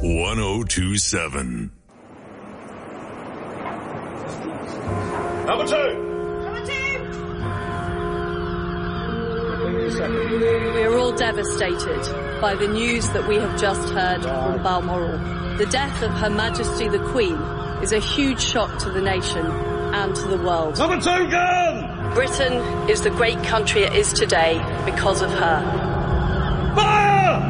1027. Number two. We are all devastated by the news that we have just heard from Balmoral. The death of Her Majesty the Queen is a huge shock to the nation and to the world. Number two gun! Britain is the great country it is today because of her. Fire!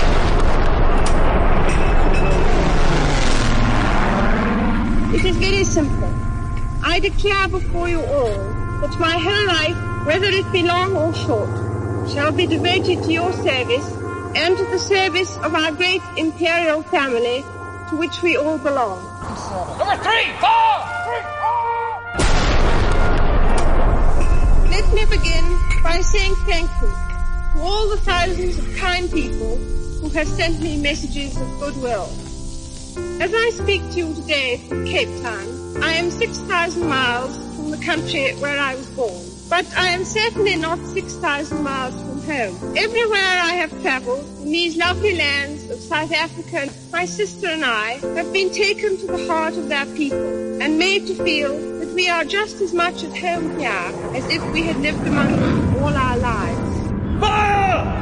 It is very simple. I declare before you all that my whole life, whether it be long or short, shall be devoted to your service and to the service of our great imperial family to which we all belong. Number three! Four! Let me begin by saying thank you to all the thousands of kind people who have sent me messages of goodwill. As I speak to you today from Cape Town, I am 6,000 miles from the country where I was born. But I am certainly not 6,000 miles from home. Everywhere I have travelled in these lovely lands of South Africa, my sister and I have been taken to the heart of their people and made to feel that we are just as much at home here as if we had lived among them all our lives. Fire!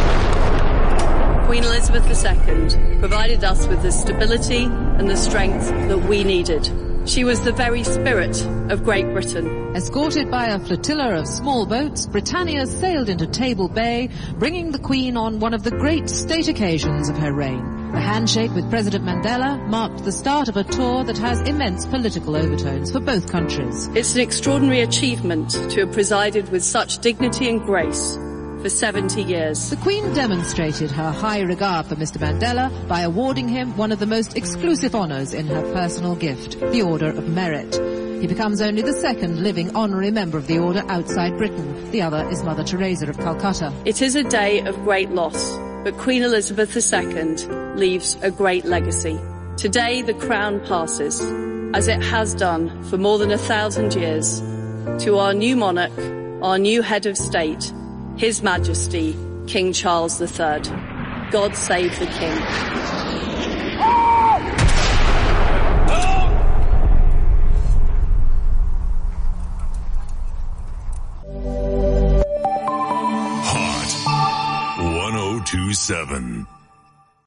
Queen Elizabeth II provided us with the stability and the strength that we needed. She was the very spirit of Great Britain. Escorted by a flotilla of small boats, Britannia sailed into Table Bay, bringing the Queen on one of the great state occasions of her reign. The handshake with President Mandela marked the start of a tour that has immense political overtones for both countries. It's an extraordinary achievement to have presided with such dignity and grace for 70 years. The Queen demonstrated her high regard for Mr. Mandela by awarding him one of the most exclusive honours in her personal gift, the Order of Merit. He becomes only the second living honorary member of the order outside Britain. The other is Mother Teresa of Calcutta. It is a day of great loss, but Queen Elizabeth II leaves a great legacy. Today the crown passes, as it has done for more than 1,000 years, to our new monarch, our new head of state, His Majesty, King Charles III. God save the King.